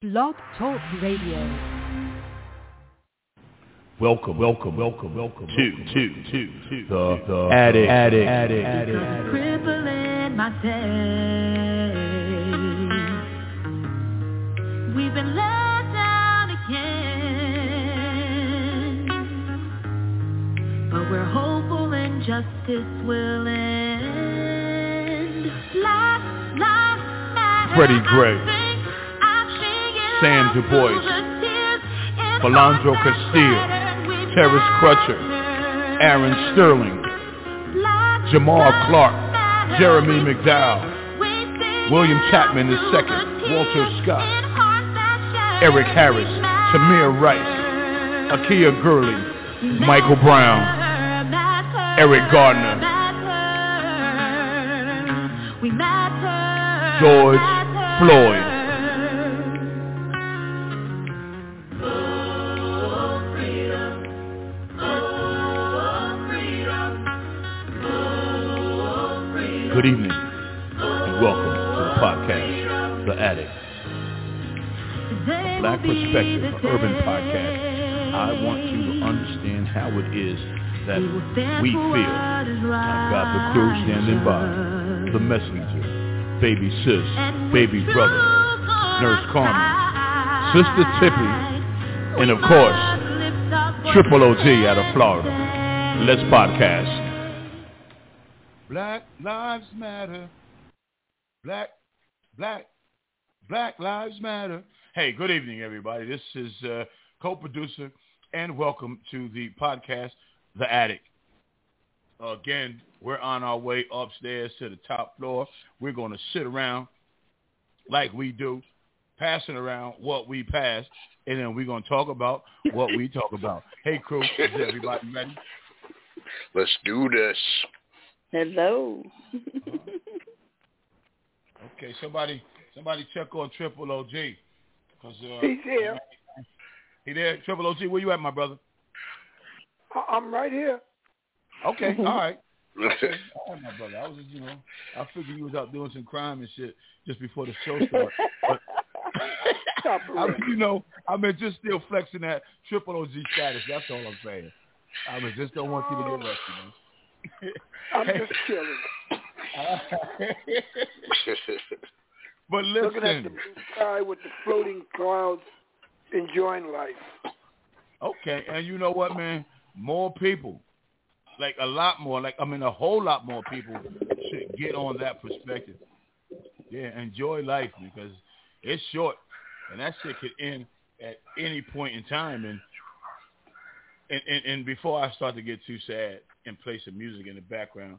Blog Talk Radio. Welcome to the Attic. Crippling my faith. We've been let down again, but we're hopeful injustice will end. Life matters. Freddie Gray, Sam Du Bois, Philando Castile, Terrence Crutcher, Aaron Sterling, Jamal Clark, Jeremy McDowell, William Chapman II, Walter Scott, Eric Harris, Tamir Rice, Akia Gurley, Michael Brown, Eric Gardner, George Floyd. Good evening, and welcome to the podcast, The Attic, a black perspective urban podcast. I want you to understand how it is that we feel. I've got the crew standing by, the messenger, baby sis, baby brother, Nurse Carmen, Sister Tippy, and of course, Triple OG out of Florida. Let's podcast. Black lives matter. Black lives matter. Hey, good evening, everybody. This is co-producer, and welcome to the podcast, The Attic. Again, we're on our way upstairs to the top floor. We're going to sit around like we do, passing around what we pass, and then we're going to talk about what we talk about. Hey, crew, is everybody ready? Let's do this. Hello. Okay, somebody check on Triple OG. Cause, he's here. He there? Triple OG, where you at, my brother? I'm right here. Okay, all right. Okay. All right, my brother. I was just, I figured you was out doing some crime and shit just before the show started. I've been just still flexing that Triple OG status. That's all I'm saying. I just don't want you to get rusty, man. I'm just chilling. But listen. Looking at the blue sky with the floating clouds, enjoying life. Okay, and you know what, man? More people, like a lot more, a whole lot more people should get on that perspective. Yeah, enjoy life because it's short, and that shit could end at any point in time. And before I start to get too sad and play some music in the background,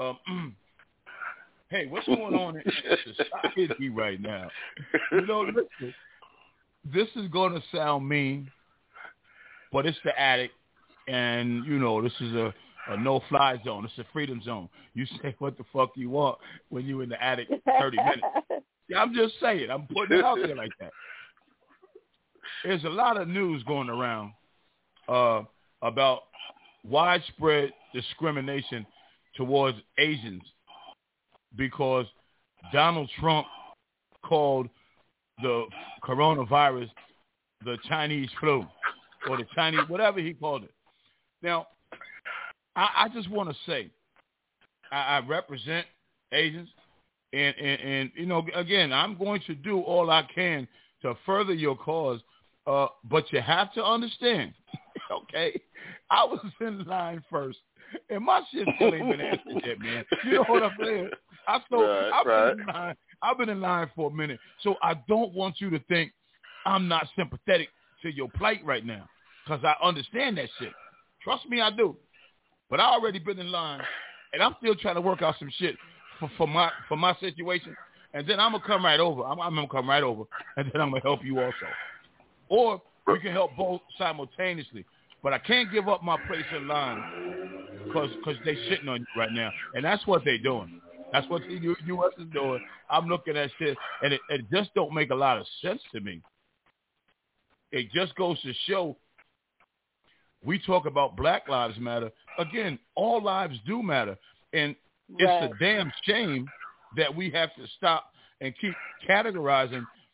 hey, what's going on in society right now? Listen, this is going to sound mean, but it's the Attic, and, this is a no-fly zone. It's a freedom zone. You say what the fuck you want when you in the Attic 30 minutes. Yeah, I'm just saying. I'm putting it out there like that. There's a lot of news going around about widespread discrimination towards Asians because Donald Trump called the coronavirus the Chinese flu or the Chinese, whatever he called it. Now, I just want to say, I represent Asians, and again, I'm going to do all I can to further your cause, but you have to understand, okay? I was in line first, and my shit still ain't been answered yet, man. You know what I'm saying? I've been in line for a minute, so I don't want you to think I'm not sympathetic to your plight right now, because I understand that shit. Trust me, I do. But I already been in line, and I'm still trying to work out some shit for my situation, and then I'm gonna come right over. I'm gonna come right over, and then I'm gonna help you also, or we can help both simultaneously. But I can't give up my place in line because they shitting on you right now, and that's what they doing. That's what the U.S. is doing. I'm looking at shit, and it just don't make a lot of sense to me. It just goes to show we talk about Black Lives Matter. Again, all lives do matter, and it's a damn shame that we have to stop and keep categorizing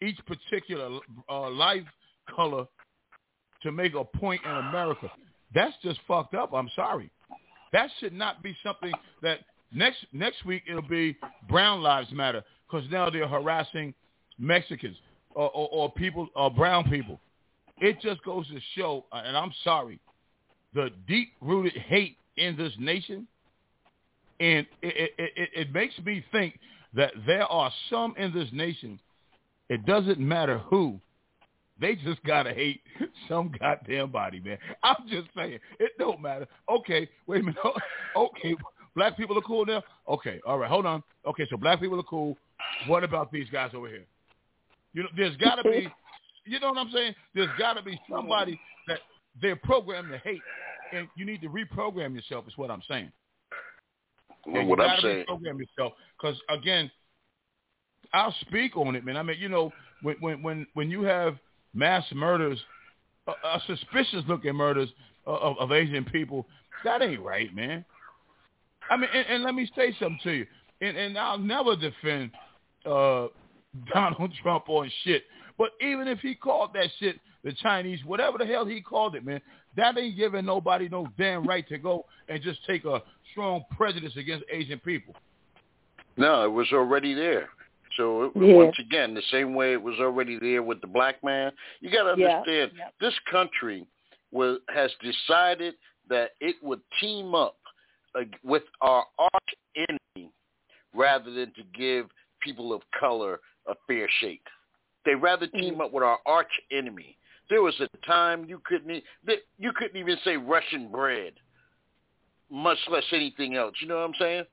each particular life color to make a point in America. That's just fucked up. I'm sorry. That should not be something that next week it'll be Brown Lives Matter because now they're harassing Mexicans or people or brown people. It just goes to show, and I'm sorry, the deep-rooted hate in this nation, and it makes me think that there are some in this nation, it doesn't matter who, they just got to hate some goddamn body, man. I'm just saying, it don't matter. Okay, wait a minute. Okay, black people are cool now? Okay, all right, hold on. Okay, so black people are cool. What about these guys over here? You know, there's got to be, you know what I'm saying? There's got to be somebody that they're programmed to hate, and you need to reprogram yourself is what I'm saying. And what you I'm gotta saying. reprogram yourself because, again, I'll speak on it, man. I mean, you know, when you have mass murders, suspicious-looking murders of Asian people, that ain't right, man. I mean, and let me say something to you, and I'll never defend Donald Trump on shit, but even if he called that shit the Chinese, whatever the hell he called it, man, that ain't giving nobody no damn right to go and just take a strong prejudice against Asian people. No, it was already there. So once again, the same way it was already there with the black man, you got to understand this country has decided that it would team up with our arch enemy rather than to give people of color a fair shake. They'd rather team up with our arch enemy. There was a time you couldn't even say Russian bread, much less anything else. You know what I'm saying?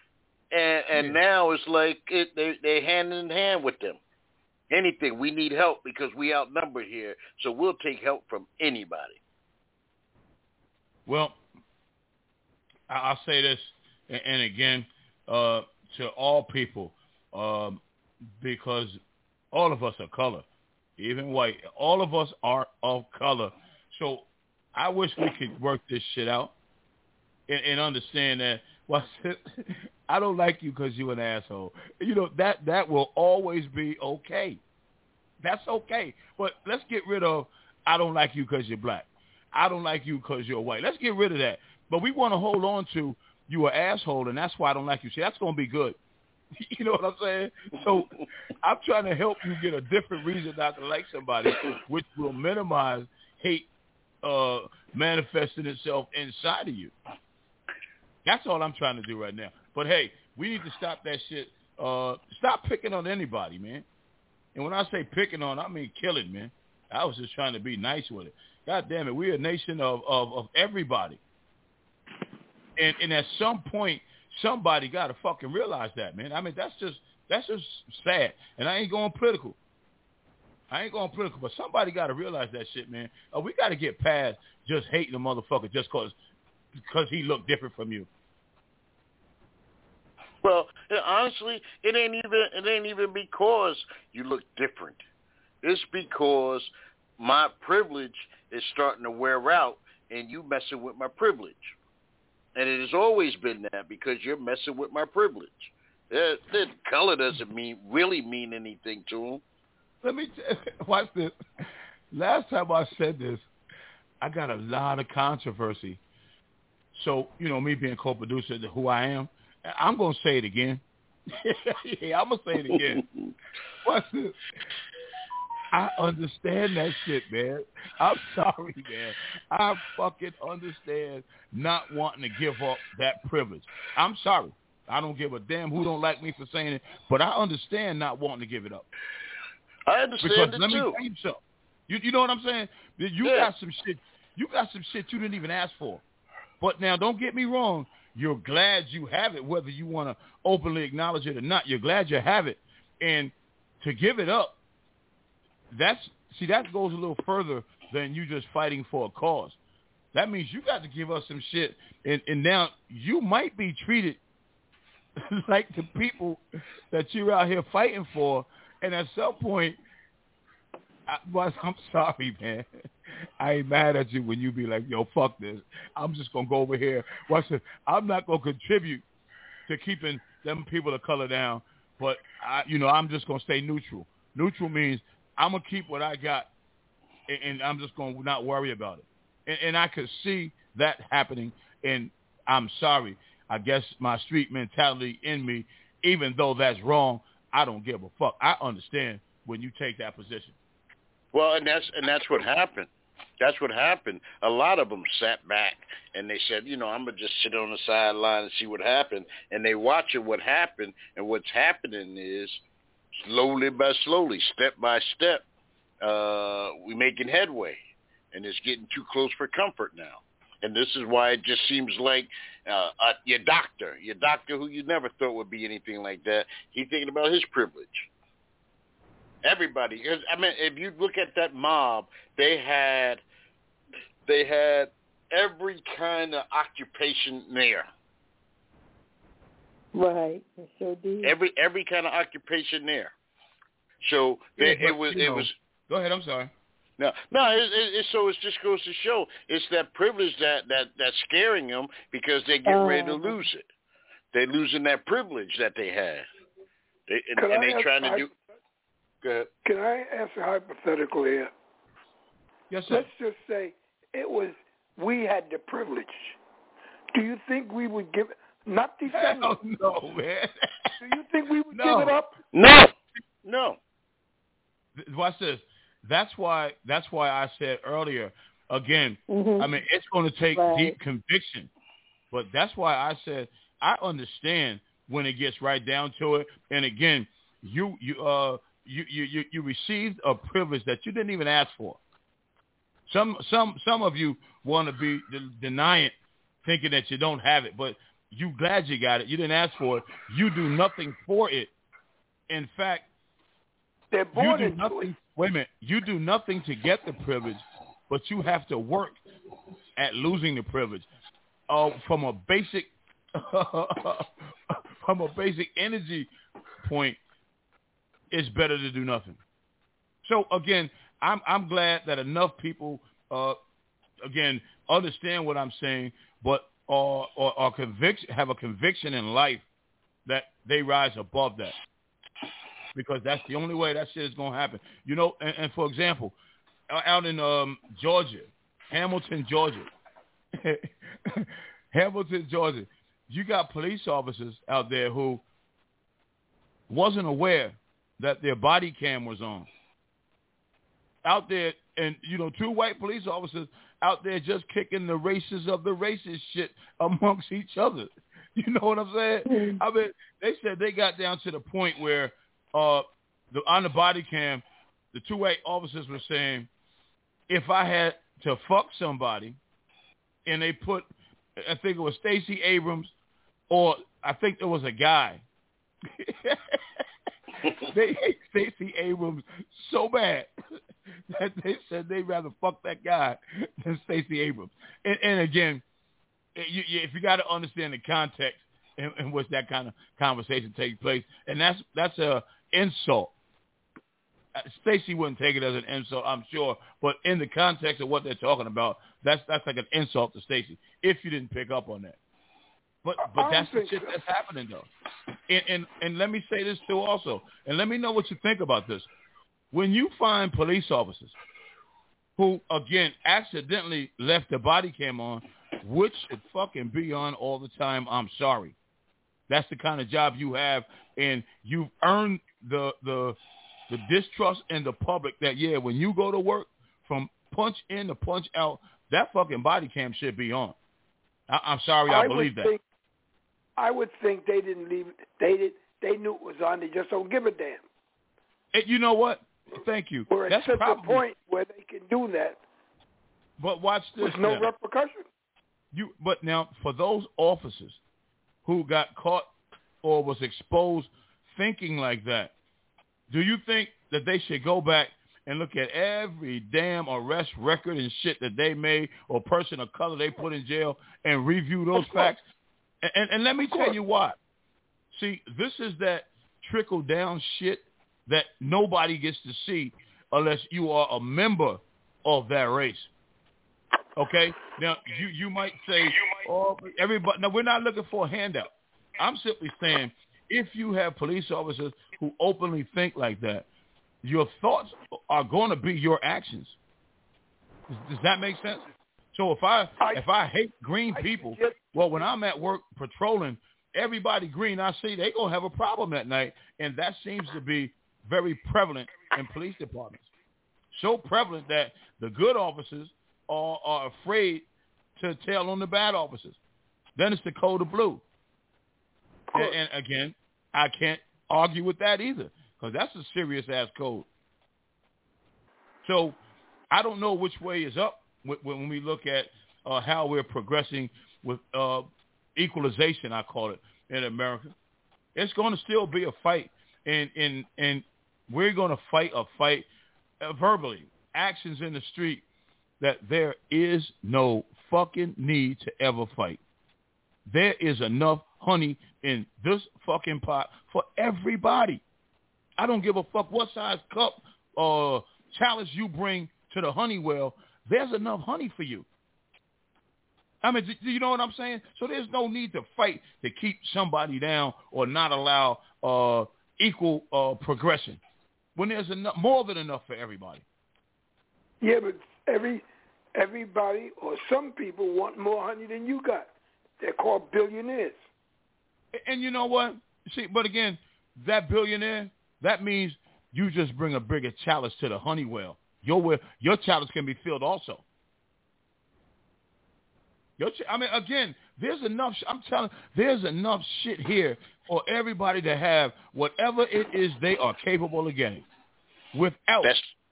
And now it's like they're hand in hand with them. Anything, we need help because we outnumbered here, so we'll take help from anybody. Well, I'll say this, and again, to all people, because all of us are color, even white. All of us are of color. So I wish we could work this shit out and understand that. Well, I don't like you because you're an asshole. You know, that will always be okay. That's okay. But let's get rid of I don't like you because you're black. I don't like you because you're white. Let's get rid of that. But we want to hold on to you an asshole, and that's why I don't like you. See, that's going to be good. You know what I'm saying? So I'm trying to help you get a different reason not to like somebody, which will minimize hate manifesting itself inside of you. That's all I'm trying to do right now. But, hey, we need to stop that shit. Stop picking on anybody, man. And when I say picking on, I mean killing, man. I was just trying to be nice with it. God damn it, we're a nation of everybody. And at some point, somebody got to fucking realize that, man. I mean, that's just sad. And I ain't going political. But somebody got to realize that shit, man. We got to get past just hating a motherfucker just because he looked different from you. Well, honestly, it ain't even because you look different. It's because my privilege is starting to wear out, and you messing with my privilege. And it has always been that because you're messing with my privilege. The color doesn't really mean anything to him. Let me watch this. Last time I said this, I got a lot of controversy. So, you know, me being co-producer, who I am, I'm going to say it again. Yeah, I'm going to say it again. Watch this. I understand that shit, man. I'm sorry, man. I fucking understand not wanting to give up that privilege. I'm sorry. I don't give a damn who don't like me for saying it, but I understand not wanting to give it up. I understand because it let me too. tell you something. You know what I'm saying? You got some shit. You got some shit you didn't even ask for. But now, don't get me wrong. You're glad you have it, whether you want to openly acknowledge it or not. You're glad you have it, and to give it up. That goes a little further than you just fighting for a cause. That means you got to give us some shit, and now you might be treated like the people that you're out here fighting for, and at some point, I'm sorry, man. I ain't mad at you when you be like, yo, fuck this. I'm just going to go over here. Watch this. I'm not going to contribute to keeping them people of color down, but I'm just going to stay neutral. Neutral means I'm going to keep what I got, and I'm just going to not worry about it. And I could see that happening, and I'm sorry. I guess my street mentality in me, even though that's wrong, I don't give a fuck. I understand when you take that position. Well, and that's what happened. That's what happened. A lot of them sat back and they said, I'm going to just sit on the sideline and see what happened. And they watching what happened. And what's happening is slowly by slowly, step by step, we're making headway. And it's getting too close for comfort now. And this is why it just seems like your doctor who you never thought would be anything like that, he's thinking about his privilege. Everybody, I mean, if you look at that mob, they had every kind of occupation there. Right, they sure did. Every kind of occupation there. So it was. Go ahead. I'm sorry. No. So it just goes to show it's that privilege that's scaring them because they're getting ready to lose it. They're losing that privilege that they had, and they're trying to do. Go ahead. Can I ask a hypothetical here? Yes, sir. Let's just say we had the privilege. Do you think we would give it? Not defend it. No, man. Do you think we would give it up? No. Watch this. That's why I said earlier, again, I mean, it's going to take deep conviction. But that's why I said I understand when it gets right down to it. And again, you received a privilege that you didn't even ask for. Some of you want to be denying, thinking that you don't have it, but you glad you got it. You didn't ask for it. You do nothing for it. In fact, they're born into it. Wait a minute. You do nothing to get the privilege, but you have to work at losing the privilege. From a basic energy point, it's better to do nothing. So again, I'm glad that enough people again understand what I'm saying, but are have a conviction in life that they rise above that. Because that's the only way that shit is going to happen. And for example, out in Georgia, Hamilton, Georgia, you got police officers out there who wasn't aware that their body cam was on. Out there, and, two white police officers out there just kicking the races of the racist shit amongst each other. You know what I'm saying? Mm-hmm. I mean, they said they got down to the point where on the body cam, the two white officers were saying, if I had to fuck somebody, and they put, I think it was Stacey Abrams, or I think there was a guy. They hate Stacey Abrams so bad that they said they'd rather fuck that guy than Stacey Abrams. And again, if you got to understand the context in which that kind of conversation takes place, and that's a insult. Stacey wouldn't take it as an insult, I'm sure, but in the context of what they're talking about, that's like an insult to Stacey. If you didn't pick up on that, but that's the shit that's happening though. And let me say this too also, and let me know what you think about this. When you find police officers who again accidentally left the body cam on, which should fucking be on all the time, I'm sorry. That's the kind of job you have, and you've earned the distrust in the public that, when you go to work, from punch in to punch out, that fucking body cam should be on. I'm sorry, I believe that. I would think they didn't leave it. They knew it was on. They just don't give a damn. And you know what? Thank you. We're at a point where they can do that. But watch this. With no repercussion. But now, for those officers who got caught or was exposed thinking like that, do you think that they should go back and look at every damn arrest record and shit that they made or person of color they put in jail and review those facts? And let me tell you why. See, this is that trickle-down shit that nobody gets to see unless you are a member of that race. Okay? Now, you might say, everybody. Now, we're not looking for a handout. I'm simply saying, if you have police officers who openly think like that, your thoughts are going to be your actions. Does that make sense? So if I hate green people, well, when I'm at work patrolling, everybody green I see, they going to have a problem that night. And that seems to be very prevalent in police departments. So prevalent that the good officers are afraid to tell on the bad officers. Then it's the code of blue. And again, I can't argue with that either, because that's a serious-ass code. So I don't know which way is up when we look at how we're progressing with equalization, I call it, in America. It's going to still be a fight, and we're going to fight a fight verbally, actions in the street, that there is no fucking need to ever fight. There is enough honey in this fucking pot for everybody. I don't give a fuck what size cup or chalice you bring to the honey well. There's enough honey for you. I mean, do you know what I'm saying? So there's no need to fight to keep somebody down or not allow equal progression when there's enough, more than enough for everybody. Yeah, but everybody or some people want more honey than you got. They're called billionaires. And you know what? See, but again, that billionaire, that means you just bring a bigger chalice to the honey well. Your chalice can be filled also. Again, there's enough. I'm telling you, there's enough shit here for everybody to have whatever it is they are capable of getting, without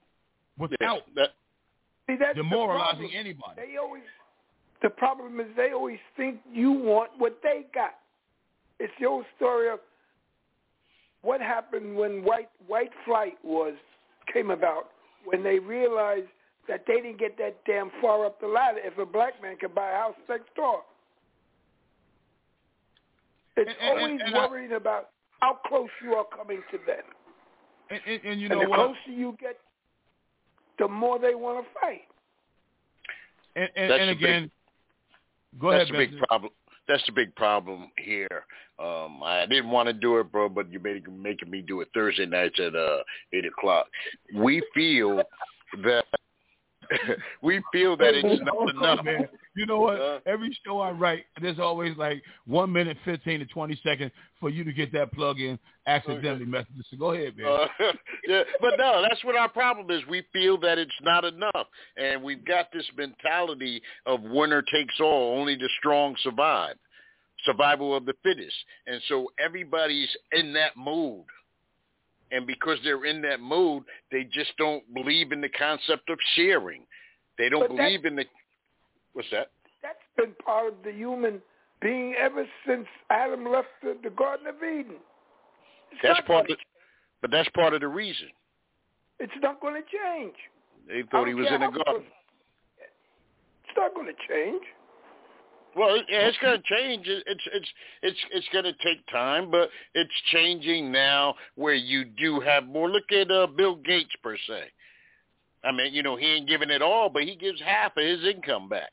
demoralizing anybody. The problem is they always think you want what they got. It's the old story of what happened when white flight came about, when they realized that they didn't get that damn far up the ladder if a black man could buy a house next door. It's always worrying about how close you are coming to them. And you know the closer you get, the more they want to fight. And again, go ahead. That's the big problem. That's the big problem here. I didn't want to do it, bro, but you're making me do it Thursday nights at 8:00. We feel that it's not enough. Man. You know what? Every show I write, there's always like 1 minute, 15 to 20 seconds for you to get that plug-in accidentally messages. So go ahead, man. Yeah, but no, that's what our problem is. We feel that it's not enough. And we've got this mentality of winner takes all, only the strong survive, survival of the fittest. And so everybody's in that mood. And because they're in that mood, they just don't believe in the concept of sharing. They don't believe in the... What's that? That's been part of the human being ever since Adam left the Garden of Eden. That's part of the reason. It's not going to change. They thought he was in a garden. It's not going to change. Well, it's going to change. It's going to take time, but it's changing now where you do have more. Look at Bill Gates, per se. I mean, he ain't giving it all, but he gives half of his income back.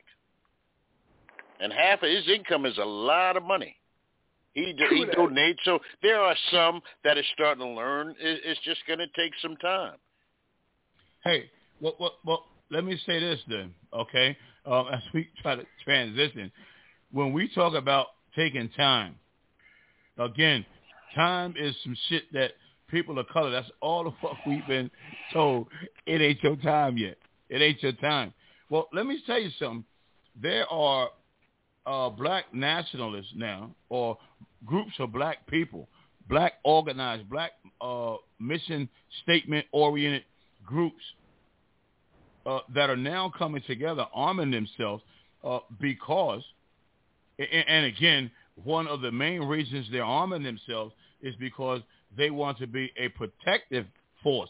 And half of his income is a lot of money. He donates. So there are some that are starting to learn. It's just going to take some time. Hey, well, let me say this then, okay? As we try to transition, when we talk about taking time, again, time is some shit that people of color, that's all the fuck we've been told. It ain't your time yet. It ain't your time. Well, let me tell you something. There are black nationalists now, or groups of black people, black organized, black mission statement-oriented groups that are now coming together, arming themselves because, and again, one of the main reasons they're arming themselves is because they want to be a protective force,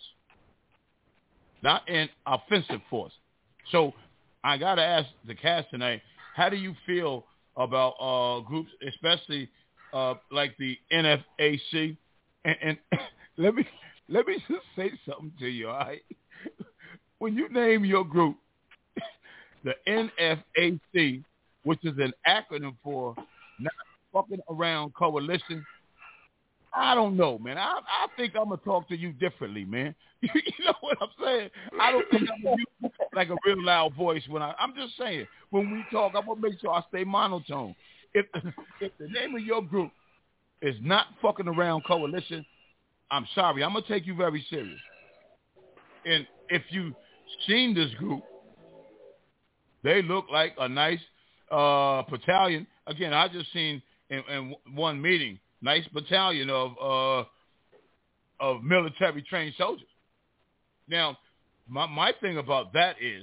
not an offensive force. So I got to ask the cast tonight, how do you feel about groups, especially like the NFAC? And let me just say something to you, all right? When you name your group the NFAC, which is an acronym for Not Fucking Around Coalition, I don't know, man. I think I'm going to talk to you differently, man. You know what I'm saying? I don't think I'm going to use like a real loud voice when I'm just saying, when we talk, I'm going to make sure I stay monotone. If the name of your group is not Fucking Around Coalition, I'm sorry. I'm going to take you very serious. And if you've seen this group, they look like a nice battalion. Again, I just seen in one meeting, nice battalion of military trained soldiers. Now, my thing about that is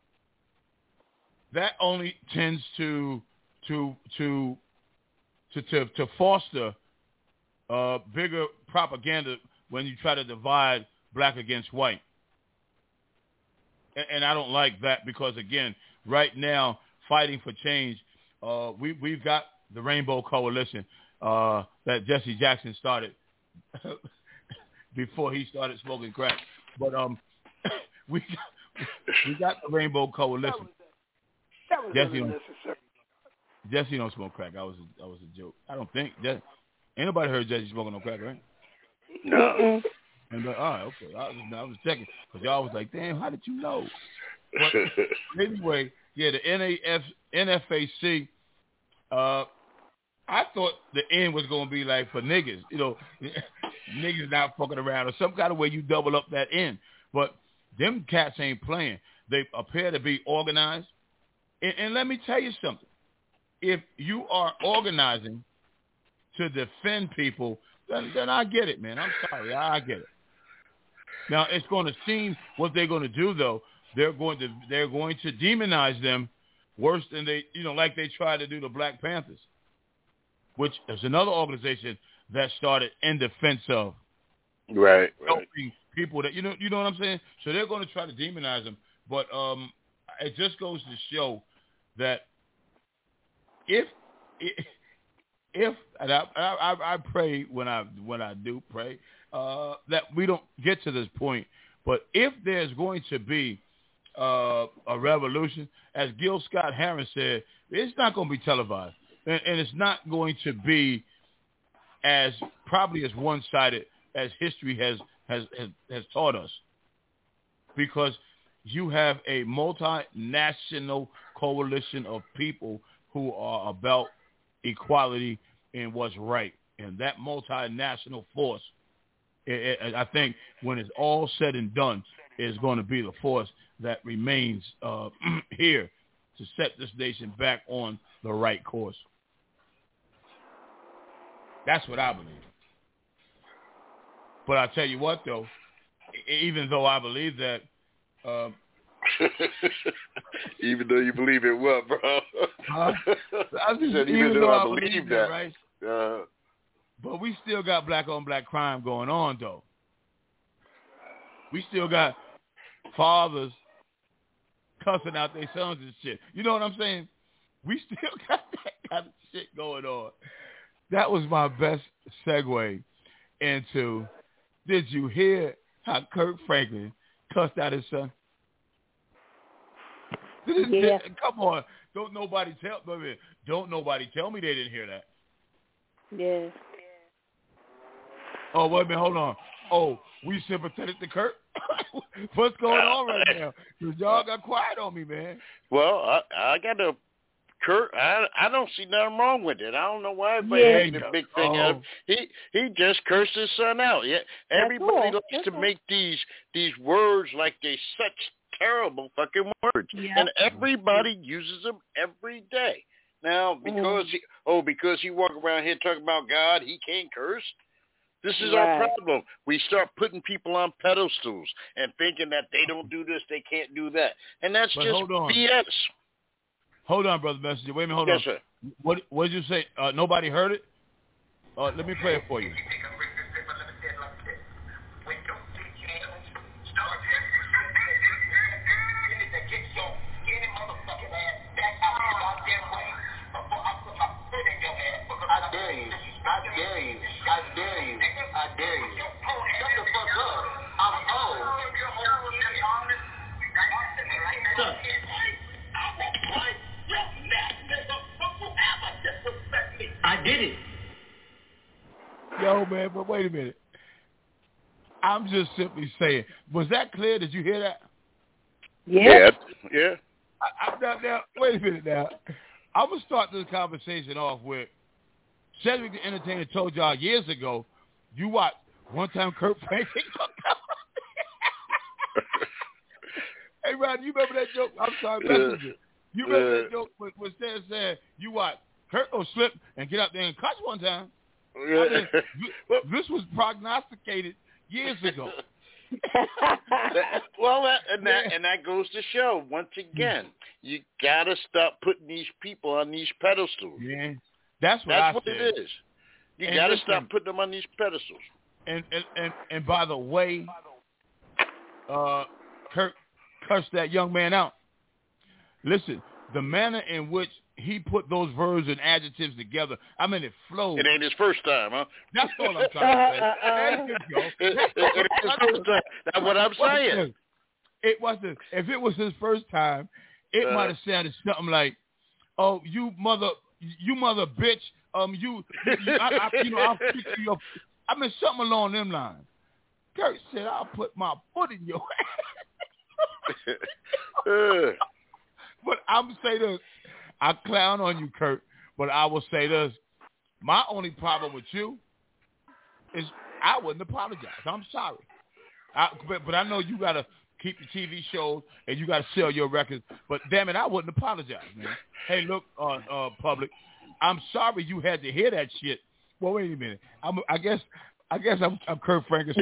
that only tends to foster bigger propaganda when you try to divide black against white. And I don't like that because, again, right now, fighting for change, we've got the Rainbow Coalition that Jesse Jackson started before he started smoking crack. But we got the Rainbow Coalition. That was unnecessary. Jesse don't smoke crack. That was a joke. I don't think. Ain't nobody heard Jesse smoking no crack, right? No. And all right, okay. I was checking because y'all was like, damn, how did you know? But anyway, yeah, the NFAC. I thought the end was going to be like for niggas, you know, niggas not fucking around or some kind of way you double up that end. But them cats ain't playing. They appear to be organized. And let me tell you something. If you are organizing to defend people, then I get it, man. I'm sorry. I get it. Now, it's going to seem what they're going to do, though. They're going to demonize them worse than they, you know, like they tried to do the Black Panthers, which is another organization that started in defense of helping people that, you know what I'm saying? So they're going to try to demonize them. But it just goes to show that if and I pray when I do pray that we don't get to this point, but if there's going to be a revolution, as Gil Scott-Heron said, it's not going to be televised, and it's not going to be as probably as one-sided as history has taught us, because you have a multinational coalition of people who are about equality and what's right. And that multinational force, I think when it's all said and done, is going to be the force that remains here to set this nation back on the right course. That's what I believe. But I tell you what, though, even though I believe that, even though you believe it, what, bro? I said, even though I believe that, right? But we still got black on black crime going on, though. We still got fathers cussing out their sons and shit. You know what I'm saying? We still got that kind of shit going on. That was my best segue into, did you hear how Kirk Franklin cussed out his son? Yeah. Come on. Don't nobody tell me they didn't hear that. Yeah. Oh, wait a minute, hold on. Oh, we sympathetic to Kirk? What's going on right now? Because y'all got quiet on me, man. Well, I got to Kirk. I don't see nothing wrong with it. I don't know why everybody made a big thing out of it. He just cursed his son out. Yeah, everybody likes to make these words like they're such terrible fucking words, and everybody uses them every day. Now, because he walk around here talking about God, he can't curse. This is our problem. We start putting people on pedestals and thinking that they don't do this, they can't do that, and that's just BS. Hold on, Brother Messenger. Wait a minute. Hold on. Sir. What did you say? Nobody heard it? Let me play it for you. I dare you. Shut the fuck up. I'm old. Son. I did it. Yo, No, man, but wait a minute. I'm just simply saying. Was that clear? Did you hear that? Yeah. Now, wait a minute now. I'm going to start this conversation off with Cedric the Entertainer told y'all years ago, you watch one time Kurt Franklin. Hey, Rod, you remember that joke? I'm sorry, messenger. You remember that joke when Stan said, you watch Kurt go slip and get up there and cuss one time? I mean, this was prognosticated years ago. That goes to show, once again, you got to stop putting these people on these pedestals. Yeah, that's what it is. You got to stop putting them on these pedestals. And by the way, Kurt cursed that young man out. Listen, the manner in which he put those verbs and adjectives together, I mean, it flowed. It ain't his first time, huh? That's all I'm trying to say. It ain't his first time. That's what I'm saying. It wasn't. If it was his first time, it might have sounded something like, "Oh, you mother bitch. I'll fix you up." I mean, something along them lines. Kurt said, "I'll put my foot in your ass." But I'm going to say this. I clown on you, Kurt, but I will say this. My only problem with you is I wouldn't apologize. I'm sorry. But I know you got to keep the TV shows and you got to sell your records. But, damn it, I wouldn't apologize, man. Hey, look, public, I'm sorry you had to hear that shit. Well, wait a minute. I guess I'm Kurt Franklin,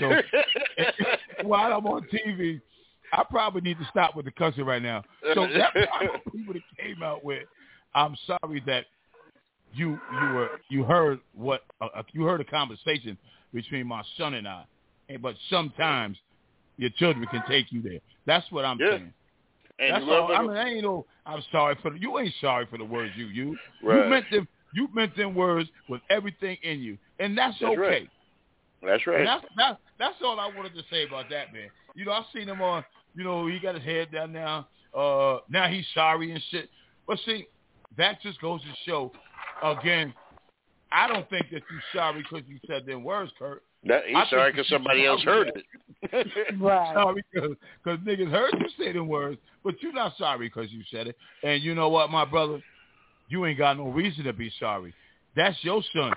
so while I'm on TV, I probably need to stop with the cussing right now. So that probably would have came out with, I'm sorry that you heard a conversation between my son and I, but sometimes your children can take you there. That's what I'm saying. And that's all. I mean, I ain't no. I'm sorry for you. Ain't sorry for the words you use. Right. You meant them words with everything in you, and that's okay. Right. That's right. And that's all I wanted to say about that, man. You know, I've seen him on. You know, he got his head down now. Now he's sorry and shit. But see, that just goes to show, again, I don't think that you're sorry because you said them words, Kurt. He's sorry because somebody else heard it. Right. Sorry because niggas heard you say them words, but you're not sorry because you said it. And you know what, my brother? You ain't got no reason to be sorry. That's your son.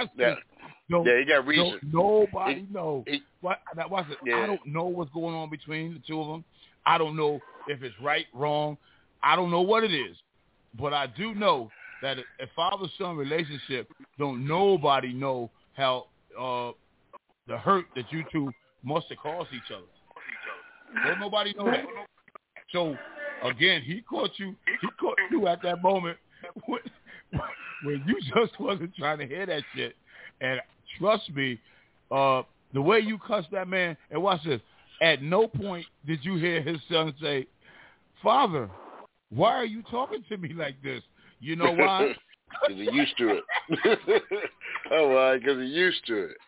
He got reason. Nobody knows. I don't know what's going on between the two of them. I don't know if it's right, wrong. I don't know what it is. But I do know that a father-son relationship, don't nobody know how the hurt that you two must have caused each other. Don't nobody know that. So, again, he caught you at that moment when you just wasn't trying to hear that shit. And trust me, the way you cussed that man, and watch this, at no point did you hear his son say, "Father, why are you talking to me like this?" You know why? Because he's used to it. Oh, why? Because he's used to it.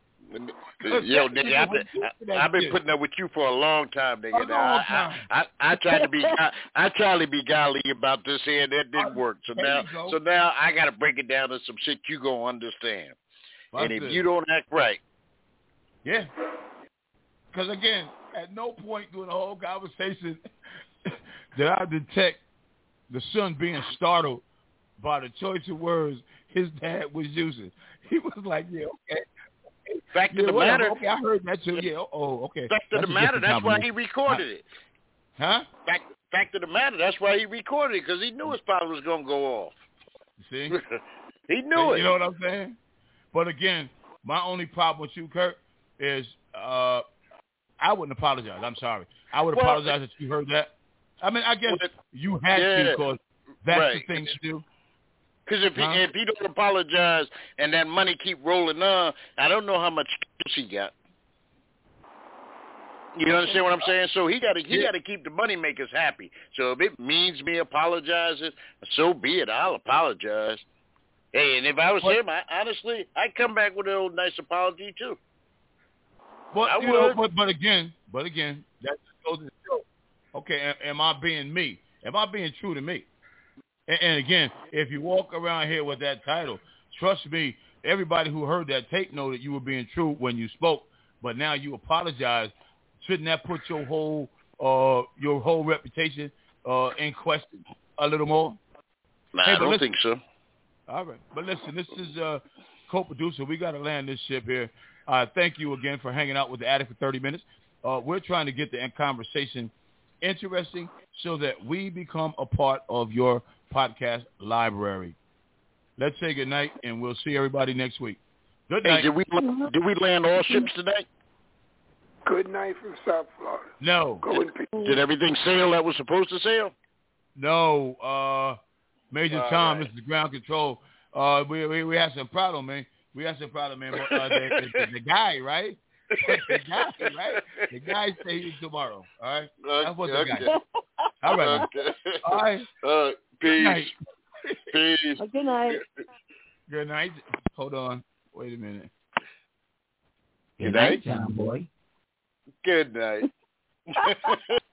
Yo, nigga, I've been putting up with you for a long time, nigga. I tried to be godly about this here, and that didn't work. So now I got to break it down to some shit you gonna understand. And if you don't act right, yeah. Because again, at no point during the whole conversation did I detect the son being startled by the choice of words his dad was using. He was like, "Yeah, okay." Fact of the matter. Okay, I heard that too. Yeah. Oh, okay. Fact of the matter. That's why he recorded it. Huh? Fact of the matter. That's why he recorded it, because he knew his father was gonna go off. See? He knew it. You know what I'm saying? But again, my only problem with you, Kurt, is I wouldn't apologize. I'm sorry. I would apologize if you heard that. I mean, I guess you had to, because that's the thing to do. Because if he don't apologize and that money keep rolling on, I don't know how much he got. You understand what I'm saying? So he got to keep the money makers happy. So if it means me apologizing, so be it. I'll apologize. Hey, and if I was him, honestly, I'd come back with a little nice apology too. But again, that just goes to show. Okay, am I being me? Am I being true to me? And again, if you walk around here with that title, trust me, everybody who heard that tape know that you were being true when you spoke, but now you apologize. Shouldn't that put your whole reputation in question a little more? Nah, I don't think so. All right. But listen, this is co-producer. We got to land this ship here. Thank you again for hanging out with the Addict for 30 minutes. We're trying to get the conversation interesting so that we become a part of your podcast library. Let's say good night, and we'll see everybody next week. Good night. Hey, did we land all ships today? Good night from South Florida. No. Did everything sail that was supposed to sail? No. Major Tom, this is ground control. We had some problem, man. But the guy, right? The guy stays tomorrow. All right. That's what the guy. All right. Okay. All right. Peace. Peace. Good night. Good night. Hold on. Wait a minute. Good night, John boy. Good night.